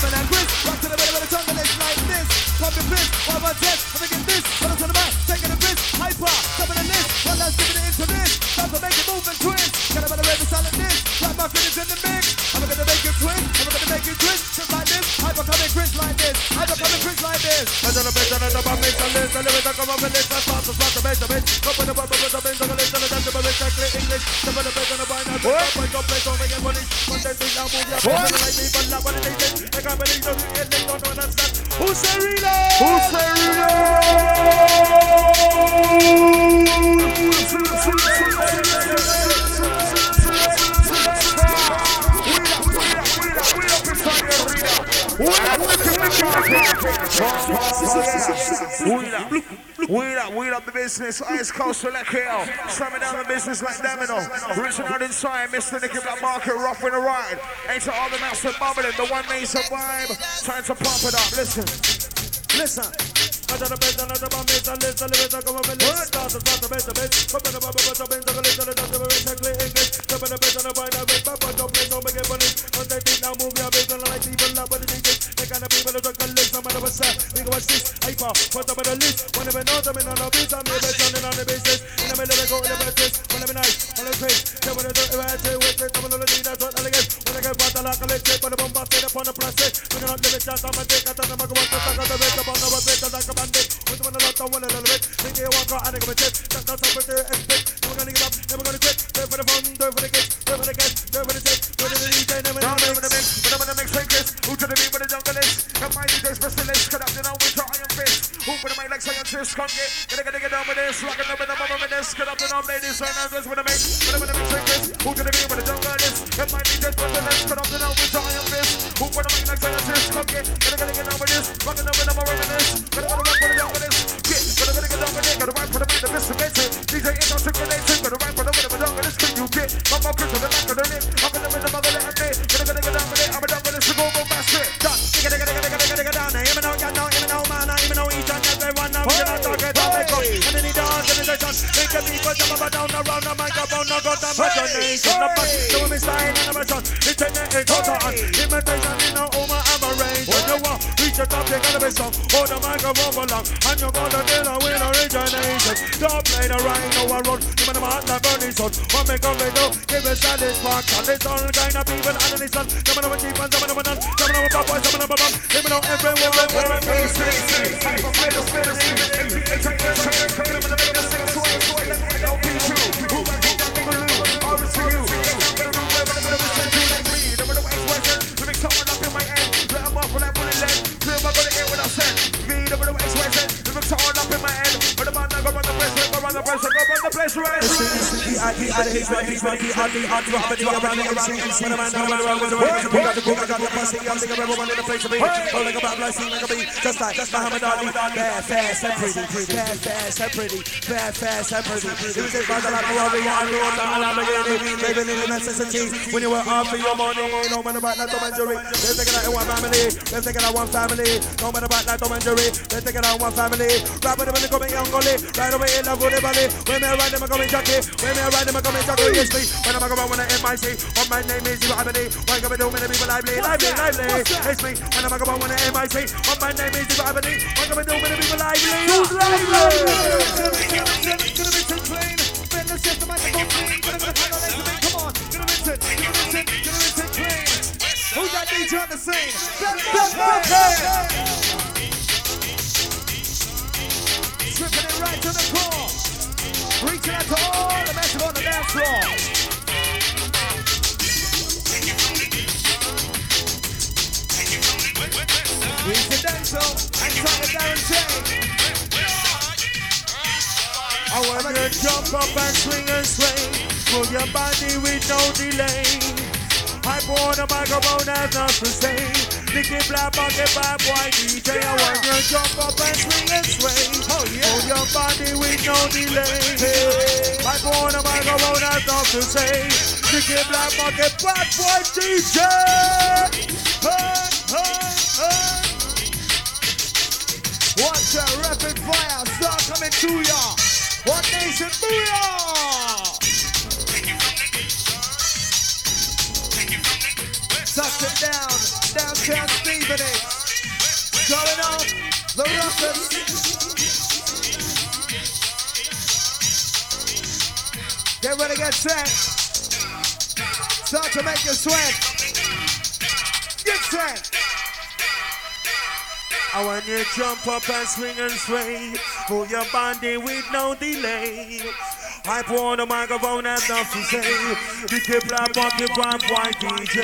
Coming and Chris, rock to the middle of the jungle, it's like this. Pump your fist, 1 1 10, I'm again this. Run to the back, taking a piss, hyper, coming in this. One last giving it into this. Time to make it move and twist. Got about the rhythm silent this. Clap my fingers in the mix. I'm gonna make it twist, I'm gonna make it twist. Just like this, hyper coming Chris like this. Hyper coming Chris like this. I don't know better than the bomb, it's a list, and the come up with this. That's fast, fast, the best of it. Come on the bubble, the best of the list, and the dance of it. Exactly English. The better, better, the wine, and the point of place, over again, money. One day, now move your body, like me, but not what it is. I can't believe that they don't understand. Who's Serena? Who's Serena? Weed up the business, Ice Coast Select here. Slamming down the business like Domino. Reaching out inside, Mr. Nicky Black Market, rough in the ride. Ain't to all the mouse and bubbling, the one may survive. Time to pump it up, listen. Listen. I don't know better than the bomb, it's a list, and the rest of the list. Start the best of it. Come on the bubble, but the best of the list, and the dance of it. Exactly English. Come on the best of the wine, and the bubble, don't play, don't make it funny. One day, now move your base, and like people love what it is. The kind of people that don't list, no matter what's that. We go watch this, hyper, put up on the list. When they know them in on the beat, I'm maybe sounding on the basis. In the middle, they go in the verses. When they be nice, on the face. Then when they do it, they wait, they come on the lead, that's what I get. When they get water like a lick, they put a bomb, stay upon the plastic. When you're not living, just I'm a dick, I tell them I go on to talk on the rest upon the bit, like a bandit. When you want to lock down one a little bit, think you walk out and they go with it. That's not something to expect. Never gonna get up, never gonna quit. Do it for the fun, do it for the kids, do it for the guests, do it for the chicks, do it for the DJ, never gonna mix. But I'm gonna make fingers. Who to the beat with the jungle is? Come my DJ's specialist, conducting on with your iron fist. Who for the mic like scientists, can't get down with this. Rocking up with the bubble with this. Conducting on ladies and others with the mix. But I'm gonna make fingers. Who to the beat with the jungle is? Come my DJ's specialist, conducting on with your iron fist. Who for the mic like scientists, can't get down with this. Rocking up with the bubble with this. Gotta rock for the jungle is. Gotta get down with it. Gotta ride for the mic, the best of it. DJ ain't articulating. Gotta ride for the mic, the jungle is. Can you get? I'm up to the back of the lip. I'm gonna with the bubble and me. Gotta get down with it. I'm a jungle is to go over fast. Done. Get down there. Even though, man. Even though each and every one of you not target on the gun. And then he dance and the shot. Make the people jump up and down around the microphone. No go down but your name. From the back. Show me style and I'm a shot. It's in the total. Imitation in the Oma Amarange. When you want reach the top, you gotta be strong. Hold the microphone for long. And you're gonna deal with origination. Don't play the right, no I run. You man, I'm hot like burning sun. What make up they do? Give me satisfaction. It's all kind of people and the sun. Some of them are cheap and some of them are none. Some of them are pop boys, some of them are bum. Give me no everywhere. Just like Muhammad Ali, bad, fast and pretty, bad, fast and pretty, bad, fast and pretty. It was a brother like a warrior and roll down Lamborghini, living in the necessity. When you were off for your money, no matter about that Tom and Jerry. They're thinking that one family, they're thinking that one family. No matter about that Tom and Jerry, they're thinking that one family. Rap with them when they come in young gully, right away in the woolly valley. When they ride them, I come in jockey. When they ride them, I come in jockey. Yes, me. When I'm going to MIC, what my name is, you have any. Why come do many people lively? It's me. When I'm going to MIC, what my name is, you have any. Why come do many people lively? Who's lively? Gonna be too clean. Bend the system, I can go clean. Come on, gonna be too clean. Who's that DJ on the scene? Stripping it right to the core. Reaching out to all the mess on the dance floor. Incidental and trying to guarantee. I want you to jump up and swing and sway. Move your body with no delay. I pour the microphone as not to say. Nicky Black Market bad boy DJ. I want you to jump up and swing and sway. Oh yeah. Move your body with no delay. I pour the microphone as not to say. Nicky Black Market bad boy DJ. Watch a rapid fire start coming to ya. One Nation, booyah! Touch it down, downtown Steve. minutes. Going on. The Rockers. Get ready, get set. Start to make you sweat. Get set. I want you to jump up and swing and sway. Pull your body with no delay. I pour the microphone and stuff to say. You keep like up the pop white DJ.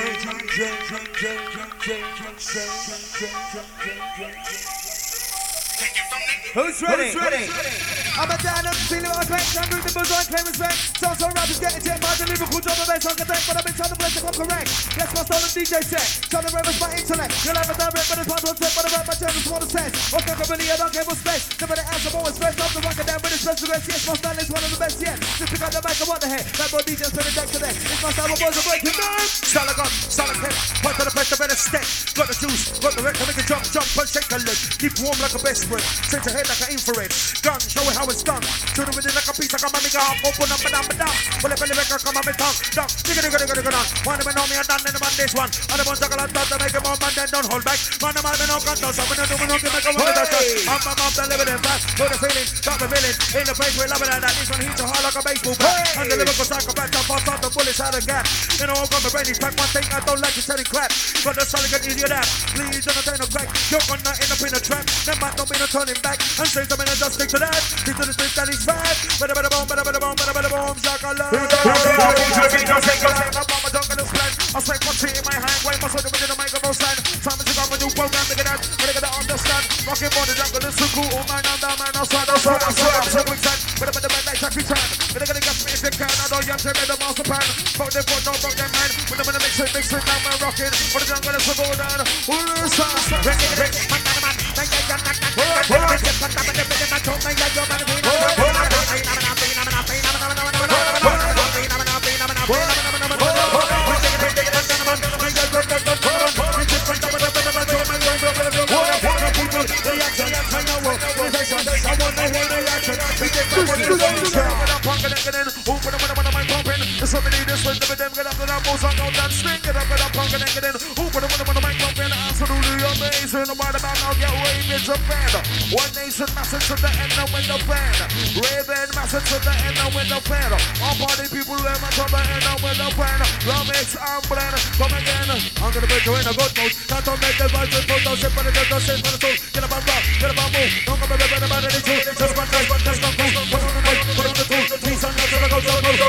Who's ready? Who's ready? I'm a down and feeling my pain. I'm moving buzz on, claim respect. Sounds so rappers getting jet by the lyrical drop of bass on the deck. But I've been trying to bless if I'm correct. Yes, my style of DJ set. Trying to reverence my intellect. You'll have a direct, but it's part of a set. But I write my journals for the sense. What's not really a non-cable space. Never the answer, I'm always fresh. I'm the rocket down with the special guest. Yes, my style is one of the best yet. Just pick up the mic and what the heck. That boy DJ's put it deck to deck. It's my style of boys are breaking down. Style of gun, style of head. Point to the press, the better step. Got the juice, got the wreck to make a jump, jump and shake a leg. Keep warm like a best friend. Send your head like an infrared. Gun, show it how it's done. Shoot it with it like a piece of gum, make a hop, open up and down, and down. Well, if I come on my tongue, down. Digga, digga, digga, digga, down. One of them know me and done in the man this one. And the ones that got to make a more man, then don't hold back. Man, the man, no control, so I'm gonna do my own to make a woman that's I'm up, the living and fast. Put the feeling, got the feeling. In the place we're loving it, that this one hits so hard like a baseball bat. And the lyrical psychopath, I pass out the bullets out of gas. You know, I've got my brain is back. One thing I don't like is telling crap. But the solid can easier that. Please don't attain a crack. You're gonna end up in a trap. Then man, don't be no turning back. And say something and just stick to that. Stick to the stick that is fat. Bada bada boom, bada bada boom, bada bada boom, shakala. I say my tree in my hand, why must I do it in the microphone stand? Time to come a new program, look at that, but I gotta understand. Rocking for the jungle, this is cool, oh man, I'm down, man, outside, I'm so quicksand. But I'm the man like Jackie Chan. But they're gonna get me if they can, I know you have to make the master plan. Fuck them for no fuck them man. When I'm gonna mix it, now man rocking. For the jungle, this will go down. Absolutely amazing. Right about now, get Raven to band. One nation massive to the end and with the band. Raven massive to the end and with the band. All party people them to the end and with the band. Mix and blend. Come again. I'm gonna put you in a good mood. Not to make the vibes and put those shit for the just shit for the soul. Get up and rock, get up and move. Don't come back about any truth. Just one touch, just one cool. Put on the mic, put on the tool. Peace and love to the go.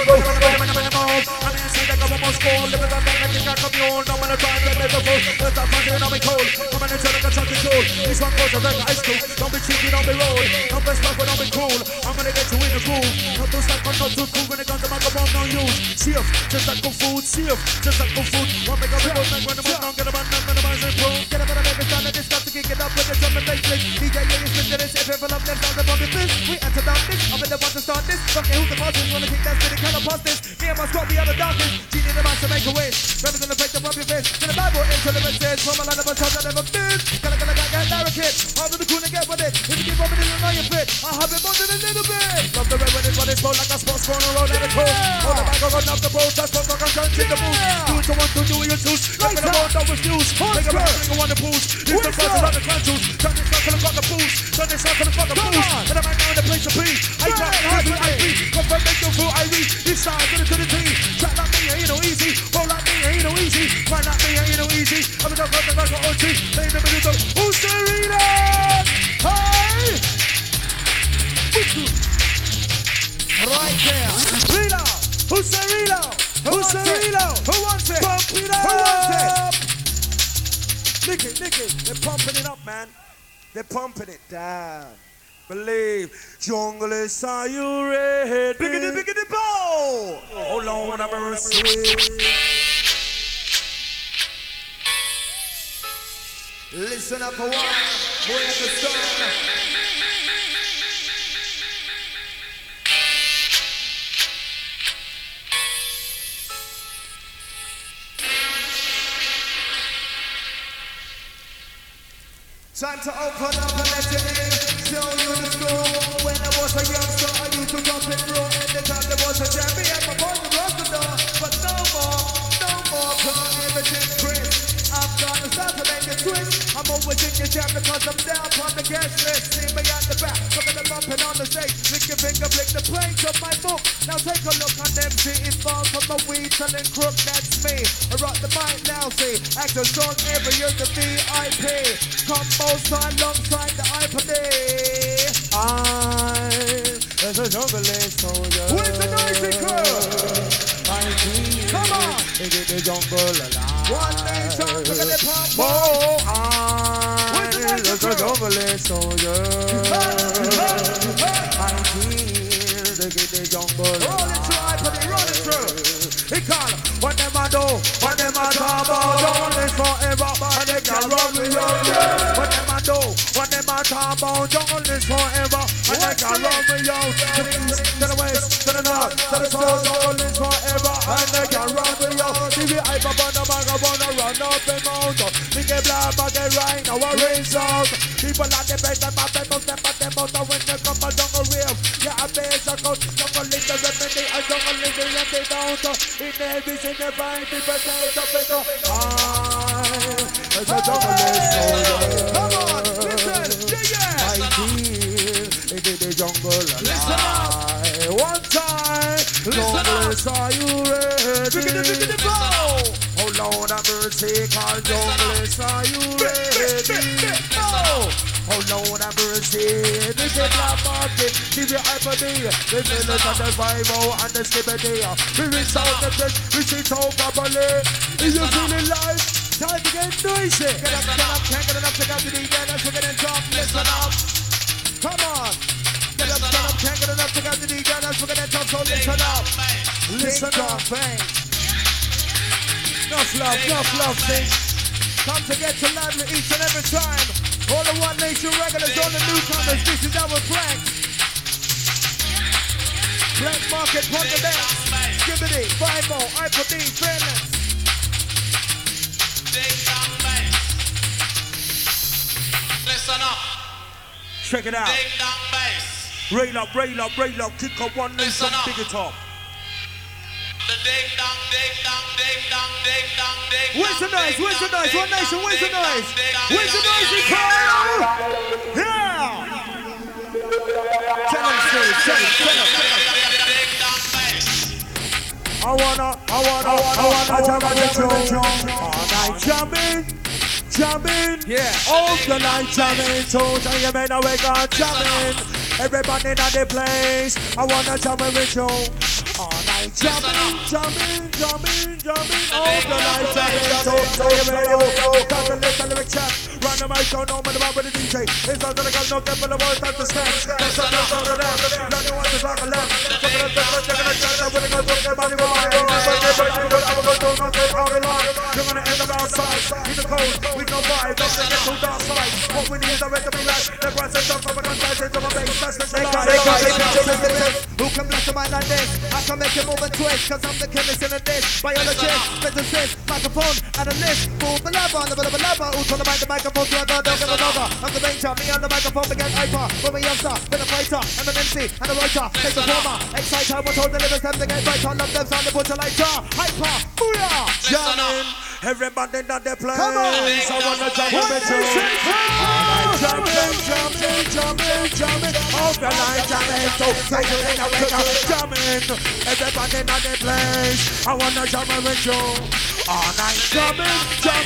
I mean, say that I'm almost cold. Live it up and I think I come on. I'm gonna try and let it go. Let that fucking on me cold. Come on and tell it that something cool. This one goes like ice cream. Don't be cheeky, don't be roll. Don't be stuck, but don't be cool. I'm gonna get you in the groove. Not too stuck, but not too cool. When it comes to my microphone, no use. Safe, just like good food. Safe, just like good food. One make up the good, when the man don't get a man, nothing to man's improve. Get up and make it sound like this. Got to kick it up with the drum and bass lick. DJ, yeah, you spin to this. If it up, then sound the bump fist. We enter down this. I'm in the one to start this. Fucking who's the fastest? Wanna kick that spinning kind of past this. Me and my squad, we are the darkest. Genie the man to make a wish. Rappers gonna break the bump your fist. To the Bible, into the message. From a line of a shot that never missed. Gonna get Larry Hard to the cool and get with it. If you keep rubbing it, you know you fit. I have it more than a little bit. Love the red when it's running slow like a sports corner road at a coast. Hold the back, run up the boat. Just fuck, I'm trying to take the boost. Do what you want to do, you choose. Look at the road, don't refuse. Make a man, you want to boost. It's the first on the crunch juice. Turn this circle and fuck the boost. Turn this circle and fuck the boost. And I'm right now in the place to be. I drop, I beat. Confirm, make you feel I reach. This side, get it to the team. Track like me, ain't no easy. Roll like me, ain't no easy. Fight like me, ain't no easy. I'm gonna go to the OG. Lay in the middle of who's the reader? Hey! Right there. Reload. Who's the reload? Who's the reload? Who wants it? Pump it up. Who wants it? Nick it. They're pumping it up, man. They're pumping it down. Believe. Junglist, are you ready? Biggity, bow. Oh, Lord, have mercy. Listen up for one. Boy at the stone. Time to open up and let it in. Show you the score. When I was a youngster, I used to jump and roll. Anytime there was a jam, me and my boys would rock the door. But no more, cause everything's crisp. I'm gonna start to make it twist. you jam because I'm down on the guest list. See me at the back, look at the bumping on the stage. Lick your finger, flick the plate of my book. Now take a look on them, see it fall from my weed selling crook, that's me. I rock the mic now, see. Act a song every year, the VIP. Combo side alongside the iPod. There's a jungle soldier. Where's the noisy crew? Come on! They get the jungle alive. One nation, look at the pump. There's a jungle soldier. They get the jungle alive. Roll it through, iPod, roll it through. He call what them a do, what them a talk about. Jungle is forever, and they can run with you. What them a do, what them a talk about. Jungle is forever, and they can run with you. To the east, to the west, to the north, to the south. Jungle is forever, and they can run with you. TV hype up on the bag, I wanna run up the mountain. We get black, but get right now a race out. People at the best, and my people step at them out. When they come a jungle wave, yeah, I face a coat. Jungle is the remedy, and jungle is the remedy down. In every single fight, people say something to there's a jungle soldier. Come on, listen, yeah. I feel it in the jungle alive. Listen up. One time, jungle, are you ready? Look at the bow. Oh Lord have mercy, call jungle, are you ready? Oh Lord have mercy, this is Black Market, give you hyper-D, the village and the Bible and the Skibbity. We reach out the place, we see so properly. Is you feeling live? Time to get noisy. Get up, can't get enough to get to the end. Let's get in top, listen up. Come on. Get up, can't get enough to get to the end. Let's get in top, so listen up. Listen up, bang. Enough love, things. Come to get to lively each and every time. All the One Nation regulars, all the newcomers, this is our Black. Black Market, put the dance. Skibbity, Bible, iPod, Fairness. Listen up. Check it out. Ding dong bass. Rail up, kick up One Nation, big it up. The ding dong, ding dong, ding dong, ding dong, ding. Where's the noise? Where's the noise? One Nation, where's the noise? Where's the noise, Carl? Yeah! Tell them, tell them. I wanna jam on all night jamming, Yeah. all the night jamming, so tell you man we got jamming. Everybody in the place, I wanna jam with you. All night jamming, all the night jamming, so tell you man we got the lyric chat. Run the mic, don't know about with the DJ. It's not gonna come, no get for the boys, that's the steps. That's the noise of the dance. Now you want to talk a lot. Check it out, check it out, when it goes, look at my mind. You're gonna end up outside, in the cold, with no vibe, don't get too dark side. What we need is a rhythm right. The grass is up from a gunsight into my face, that's the life. Who can bless a mind like this? I can make it move and twist, cause I'm the chemist in a dish. Biologist, physicist, microphone, analyst. Move the lever, who's on the microphone to a god, don't give a lover. I'm the ranger, me on the microphone, begin hyper. For me youngster, been a fighter, I'm an MC and a writer. Take the former, exciter, what hold the lyrics, them to get brighter. Love them, sound the butcher lighter. Hyper, booyah! Jamming, everybody in the place. Come on. I wanna jam with you. Jamming, all the night jamming, so take it in a wake up. Jamming, everybody in the place. I wanna jam with you. All night jamming,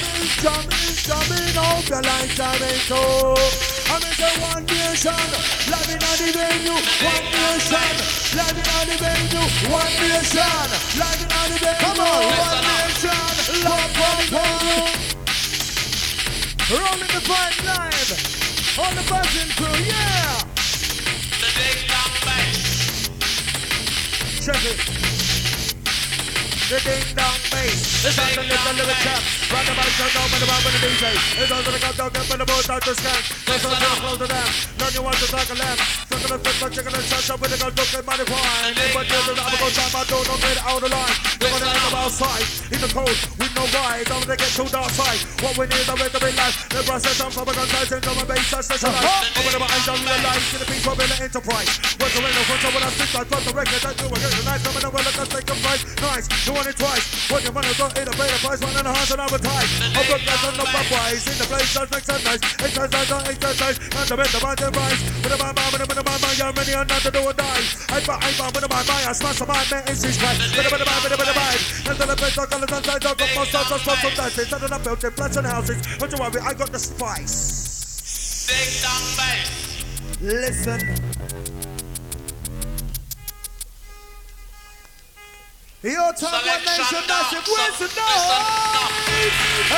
all the night jamming, so I'm in the One Nation, living on the venue. One Nation, living on the venue. One Nation, living on the venue. Come on, One Nation, love. Rolling the vibe live. On the buzzing crew, yeah! The ding dong bass. Check it. The ding dong bass. It's on the little chap. Run the mic, don't open the mouth with the DJ. It's on the gun, don't get for the boat out the scan. There's something close to them. None you want to talk a lamb. Sucking the flip, chicken and shut up with the gun, look at money wine. But you're the other go time, I don't get out of line. You're gonna end up outside in the cold. We no why. Don't they get too dark side. What we need, the way to be life. The process of public consumption, drum and bass, that's specialized. Open my eyes, don't realize. To the people in the enterprise. What's the way no front, when I think I got the record, I do again tonight. Coming over, let us take a price. Nice, doing it twice. When you're running, don't eat a pay the price, 1.5 and advertise. I've got gas on the bubbles. In the place, just make some nice. Exercise, and the better by the price. With a man, you're ready or not to do or die. I found with a man, I smash a man, man, it's his right. With a man, and the place, I'll call it on side, I'll go for sauce, I'll spot some dice. It's not enough built in flats and houses. Don't you worry, I got the spice. Ding dong bass. Listen. Your top one nation massive, where's the noise?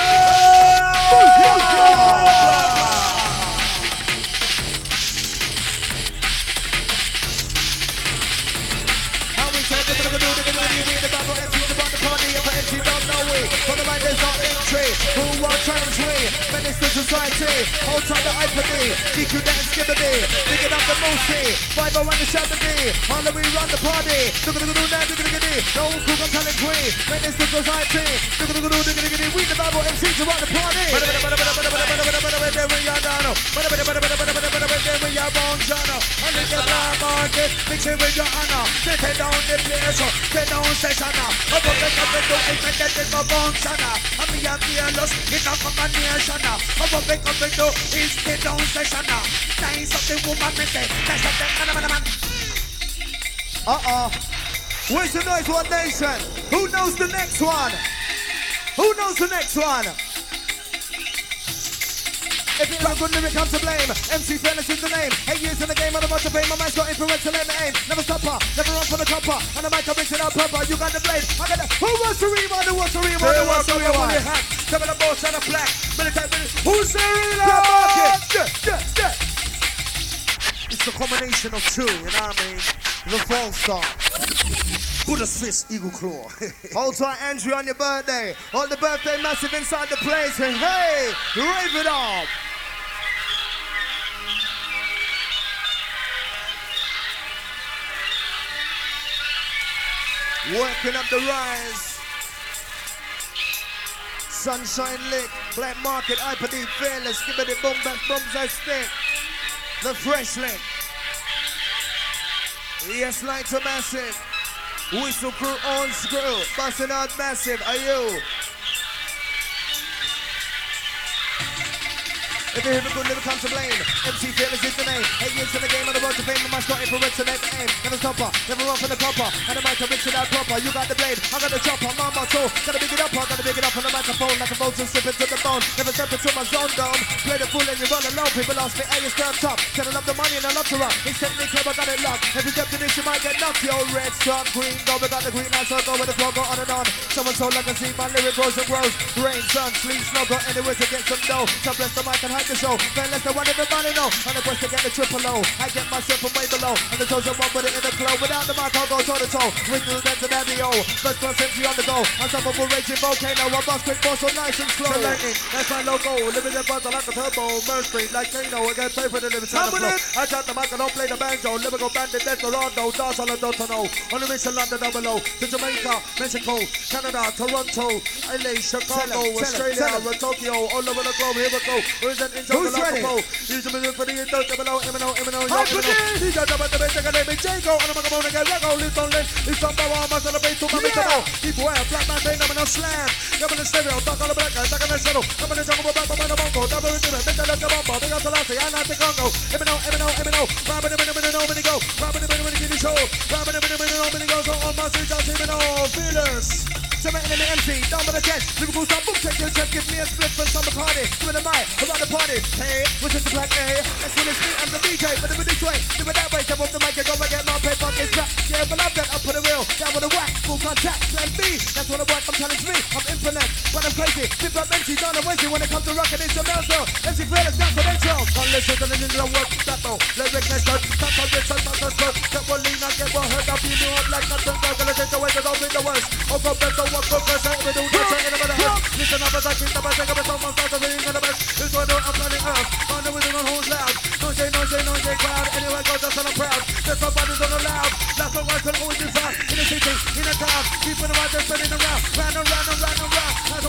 How we say they're gonna do the battle and see the party if empty don't know we. For the right there's not entry. Who won't trans we? Minister society. Hold tight the iPad. DQ that and skibbity. Digging up the moosey. 501 the 70. All we run the party. No cook I'm telling we. Minister society. We the battle and see to run the party. There we are down. There we are born Jano. And in the black market. Mix it with your honor. Take down the place. Take down session. I'm going to make it for function. I'm here fearless. It's not from a nation. I'm going to make it is take down session. Nice of the woman. Nice of the man. Where's the noise one nation? Who knows the next one? Who knows the next one? If it's not good lyric, come to blame. MC Fearless is the name. 8 years in the game, I'm about to fame. My mind's got influence to learn the aim. Never stop her, never run for the copper. And the mic, I'm mixing out proper. You got the blade, I got the... Who wants to rewind? Who wants to rewind? Who wants to rewind? Seven of both, and a black. Who's the reload? It's a combination of two, you know what I mean? The false start. Buddha's fist, eagle claw. Hold tight, Andrew, on your birthday. All the birthday massive inside the place. And hey, rave it up. Working up the rise. Sunshine Lick, Black Market, Hyperdeep, Fearless, give it a boom back, bums I stick. The Fresh Lick. Yes, lights are massive. Whistle crew on screw. Busting out massive. Are you? If you hear me good, never come to blame. MC Fearless is the name. 8 years in the game on the road to fame. The match got infrared to let the aim. Never stop her, never run for the copper. And the mic I mix it out proper. You got the blade, I got the chopper. Mama soul, gotta big it up, I gotta big it up on the microphone. Like a boat and slip into the bone. Never step into my zone down. Play the fool and you run alone. People ask me, hey, you stand top. Said I love the money and I love to rock. It's technically clever, got it locked. Every step to this you might get knocked. Yo, red, strong, green, go. We got the green lights, so go with the flow, go on and on. Someone so like I see my lyric grows and grows. Rain, sun, sleep, snow, go anywhere to get some dough. So bless the mic and hide the show. The one everybody know, and the quest to get the triple O. I get myself from way below, and the chosen one with it in the flow. Without the mic, I'll go toe to toe. With the dance and the O. First class entry on the go. Unstoppable raging volcano. I bust quick, boss so nice and slow. Selecting, that's my logo. Living in buzzer like a turbo. Merge street like Kano. I get paid for the living sound of flow. I shot the mic and don't play the banjo. Lyrical bandit, Desperado. Dance on the Dotano. On the mission, London, double O. To Jamaica, Mexico, Canada, Toronto, LA, Chicago, Australia, Tokyo. All over the globe, here we go. Who's ready? He's a minute for the intro, M&O. He's got the best of the name, Jago, and I'm going to get Rego, lives on list. He's on the wall, must have been to my middle. People wear flat man, they never know slam. Coming in stereo, talk on the black guy, talk on the shadow. Coming in jungle, back on the bongo, double with it, mental left the bomb, they got the last, I like the Congo. M&O. Robbing the minute, when he go. Robbing the minute, when he get the show. Robbing the minute, when he goes. So on my street, I'll see M&O, Fearless. Cementing in the MC, down by the chest. Liverpool stop, book, take your chest, give me a split from summer party. Doing the mic, around the party. Hey, which is the black A. That's when it's me and the DJ, but do it this way. Do it that way, step off the mic and go and get my paper, get strapped. Yeah, but love that, up for the wheel, down with the whack, full contact, plan B. That's what I want, I'm telling me, I'm infinite, but I'm crazy. Flip up MC's on a Wednesday when it comes to rockin', it's a milestone. MC Fearless, that's what intro. Can't listen to the ninja work, that though. Lyric next up, that's how this, that's how this, get what lean, I get what hurt, I feel you up like nothing, gonna take away, cause I'll be the worst. Over best, so what's good, do that, say it about the house. Listen up as I keep the best, take up a someone starts to sing in the best. This one I'm planning out. On the rhythm on who's loud. No say crowd. Anyway, go just on a crowd. There's nobody's on the loud. That's what I can always be found. In the city, in the town. Keeping the right, they're spinning around. Round and round and round and round. That's the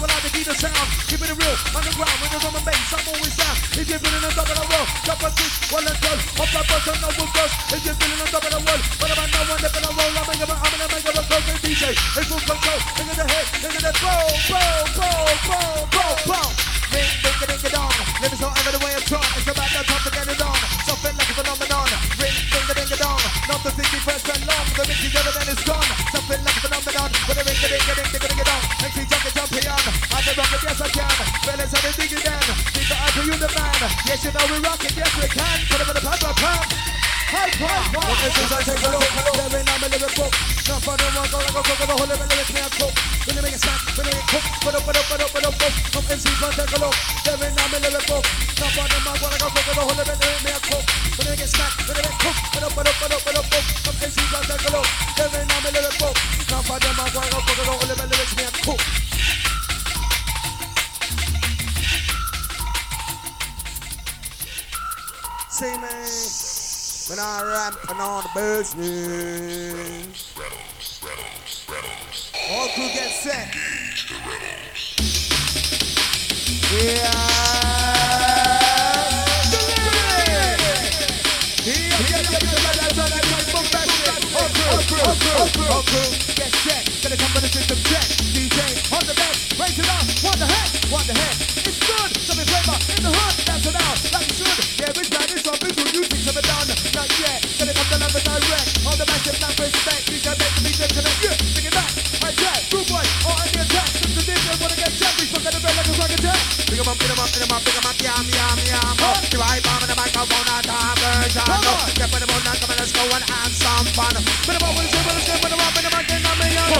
the sound, keeping it real, underground, when there's on the bass, I'm always down. If you're feeling on top of the world, drop a kick, one and done, up that button, no one goes. If you're feeling on top of the world, but I'm no one left in a roll, I'm gonna make a close DJ. It's full control, look at the head, look at the boom, boom, boom, boom, boom, boom. Ring, ding, ding, ding, dong. Live is all ever the way of Tron. It's about that time to get it on. Something like a phenomenon. Ring, ding, ding, ding, dong. Not the 60% long. The mixing other than is gone. Something like a phenomenon. With a ring, ding, ding, ding, ding, ding, dong. And see, jump here on. I can rock it, yes I can. Fellas, how they dig it down. Think I to you the man. Yes, you know we rock it, yes we can. Put it in the pump. High five! I take a look, there ain't no little book. Not for the one, go cook the whole little bit of cook. When you make a snack, when you cook, put up. Come MC's gonna take a look, there ain't no little book. Not for the one, go cook the whole little bit of cook. When you make a snack, when you cook, put up. Come MC's gonna take a look, there ain't no little book. Not for the one, go cook the whole little bit of cook. Say man. When I ramping on the business, all crew get set. Yeah. All crew get set. Gonna come with the system check. DJ on the back, raise it up. What the heck? It's good. Some flavor in the hood. That's it out like it should. Yeah, it's bad. It's up. It's good. You think some done. Not yet. Gonna come to love and direct. On the massive lamp respect. You can make me connect. Yeah, bring it back. I jack. True boy. Or any attack. Since the DJ wanna get jacked. We fuck at the bell like a rocket attack. Bring him up. Yam. The right bomb in the microphone. Not time version. No. Step in the moon. Come on, let's go and have some fun. But I'm always able to step in the rock in the mic. And I'm a young.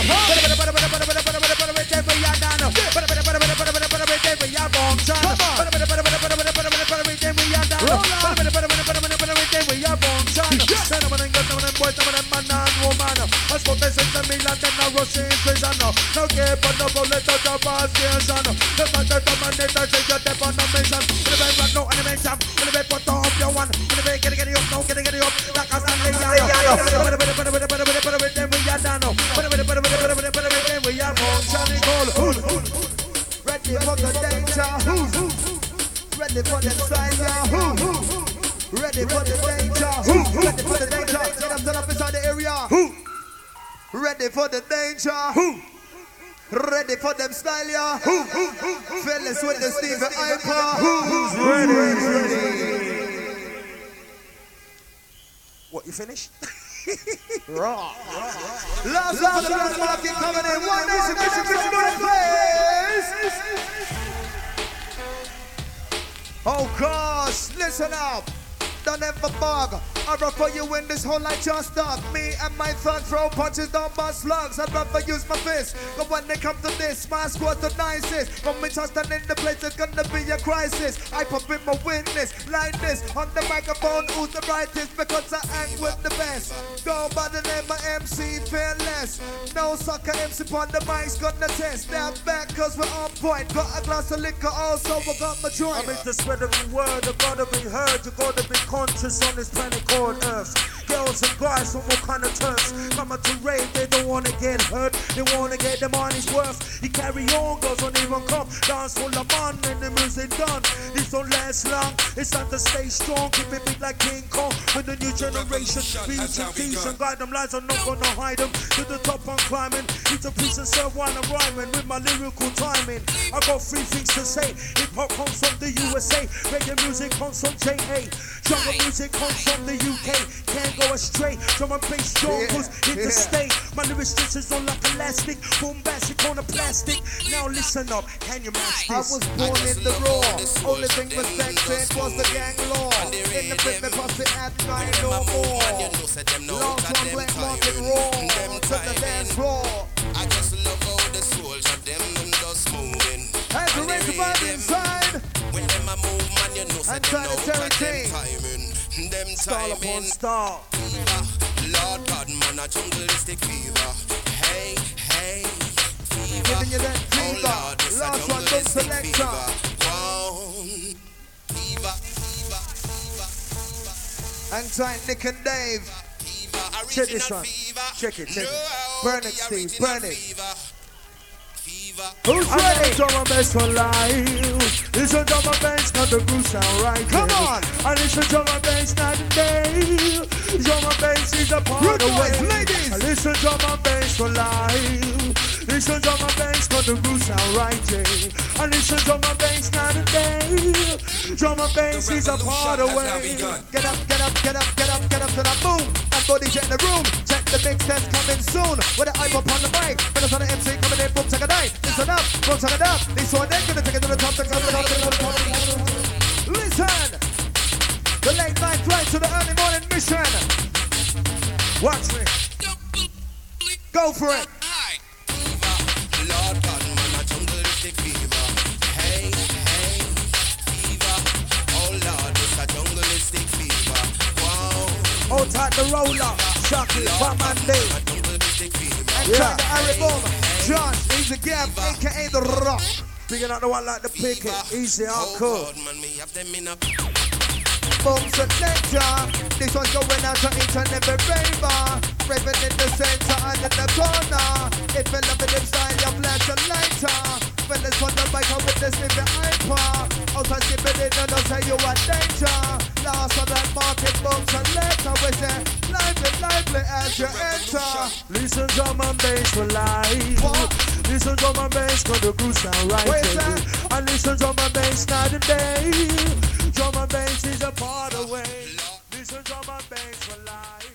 No care for no bullet out of our station. The matter of my nature says you're deaf on the mission. When the bed rock, no animation. When the bed put off your one. When the bed get it up, no get it up. Like a Sunday yard. Then we are done. Then we are on Johnny Cole. Ready for the danger. Ready for the fire. Ready for the danger. Ready for the danger. Get up, turn up inside the area. Ready for the danger. Ready for them style, yeah. Fellas with the Stephen Ipa. Who's ready? What, you finished? Raw. Last market coming in. One nation, mission, place. Oh gosh, listen up. Don't ever bug. I'd rather you in this whole like just dog. Me and my thug throw punches, don't bust slugs. I'd rather use my fist. But when they come to this, my squad's the nicest. When we touch down in the place, it's gonna be a crisis. I pop in my witness, like this. On the microphone, who's the brightest? Because I act with the best. Go by the name of MC Fearless. No sucker MC on the mic's gonna test. Step back, cause we're on point. Got a glass of liquor, also I got my joint. I'm in the spread of the word, I gotta be heard. You gotta be conscious on this planet called Earth. Girls and guys from all kind of turfs. Mama to rave, they don't wanna get hurt. They wanna get the money's worth. You carry on, girls don't even come. Dance full of fun and the music done. This don't last long. It's time to stay strong. Keep it big like King Kong. With the new generation, reach and teach and guide them. Lies I'm not gonna hide them. To the top I'm climbing. Eat a piece and serve while I'm rhyming. With my lyrical timing, I got 3 things to say. Hip hop comes from the USA. Reggae music comes from JA. Jungle music comes from the UK. Can't go astray. Drum and bass jungles hit the state. My lyrics is on like elastic. Bombastic on the plastic. Now listen up, can you match this? I was born in the raw. Only thing respected was the gang law. In the pit, me pass it at night no more. Long from black market raw. To the dance floor. I just love how the soldier them just moving. As the race about inside. When them a move, man, you know say them know that them timing. Them Stall upon star. Lord God, man, a jungleistic fever. Hey, fever. Giving you that fever. Last one, don't select her. Fever. Hang tight, Nick and Dave. Check this one. Check it. Burn it, Steve. Burn it. Who's ready? Drum and bass for life. Listen drum and bass, not the groove sound right. Come on. And listen drum and bass, not the day. Drum and bass is a part of the way. Ladies. And listen drum and bass for life. Listen drum and bass, not the groove sound right. And listen drum and bass, not the day. Drum and bass is a part of the way. Get up, get up, get up, get up, get up to the boom. And body check the room. Check the mix that's coming soon. With the hype up on the mic. When I saw the MC coming in, boom, check a night. Listen up, boom, check it up. This one then gonna take it to the top, to the top, to the top, to the top. Listen. The late night flight to the early morning mission. Watch me. Go for it. Lord God, man, a jungleistic fever. Hey, hey, fever. Oh Lord, it's a jungleistic fever. Wow. Out at the roller. Shocky, one man day. And try the Harry Boom. Josh, he's a gap, aka the Rock. Picking out the one like the picket. Easy, hardcore. Boom selector. This one's going out to each and every raver. Raving in the center and in the corner. If you love it in style, you flash a lighter. Fellas on the bike, I witness if you're hyper. Outside skipping it, and don't say you are danger. Last on that market, boom selector. We say, lively as you enter. Listen drum and bass for life. What? Listen drum and bass, cause the groove sound right. Where's that? And listen drum and bass night and day. Drum and bass is a part of the way. Listen drum and bass for life.